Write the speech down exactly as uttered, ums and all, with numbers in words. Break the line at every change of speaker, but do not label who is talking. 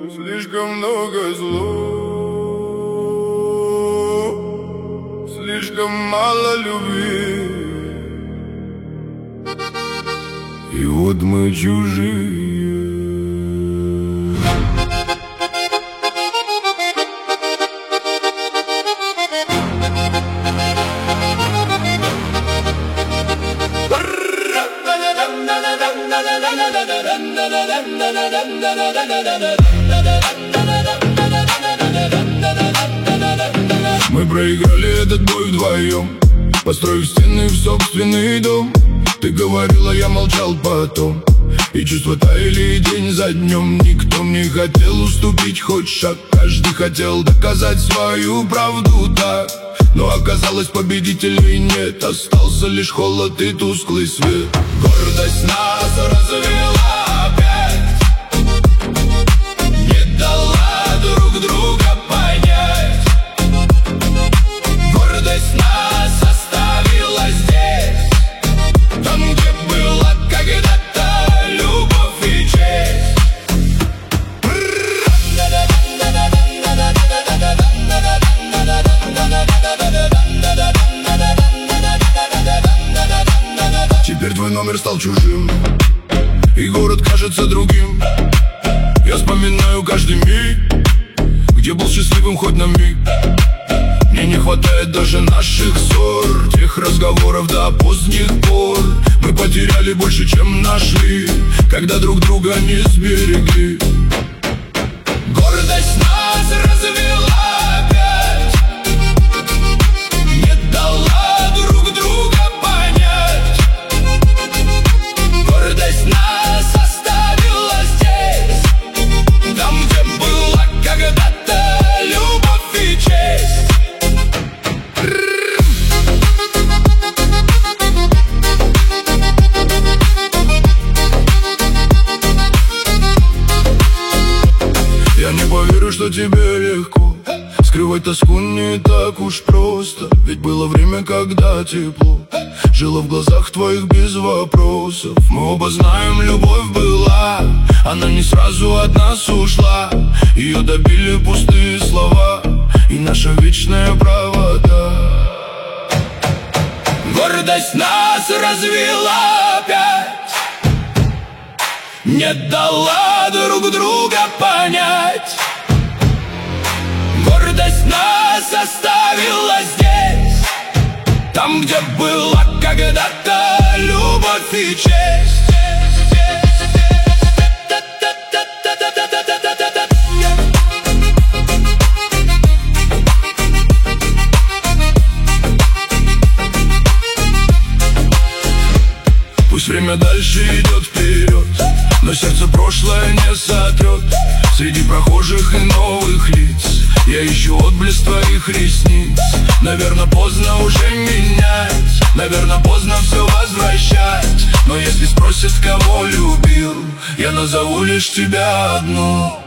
Слишком много зло, слишком мало любви, и вот мы чужие. Мы проиграли этот бой вдвоем, построив стены в собственный дом. Ты говорила, я молчал потом, и чувства таяли день за днем. Никто не хотел уступить хоть шаг, каждый хотел доказать свою правду так. Но оказалось, победителей нет, остался лишь холод и тусклый свет. Гордость нас развела опять, не дала друг друга понять. Гордость нас оставила здесь, там, где была когда-то любовь и честь. Теперь твой номер стал чужим, и город кажется другим. Я вспоминаю каждый миг, где был счастливым хоть на миг. Мне не хватает даже наших ссор, тех разговоров до поздних пор. Мы потеряли больше, чем нашли, когда друг друга не сберегли. Гордость нас развела опять, не дала друг друга понять. Гордость нас оставила здесь, там, где была когда-то любовь и честь. Я не поверю, что тебе легко скрывать тоску не так уж просто. Ведь было время, когда тепло жило в глазах твоих без вопросов. Мы оба знаем, любовь была, она не сразу от нас ушла. Ее добили пустые слова и наша вечная правота. Гордость нас развела опять, не дала друг друга понять. Гордость нас оставила здесь, там, где была когда-то любовь и честь. Пусть время дальше идет вперед, но сердце прошлое не сотрет. Среди прохожих и новых лиц я ищу отблеск твоих ресниц. Наверно, поздно уже менять, наверно, поздно все возвращать. Но если спросят, кого любил, я назову лишь тебя одну.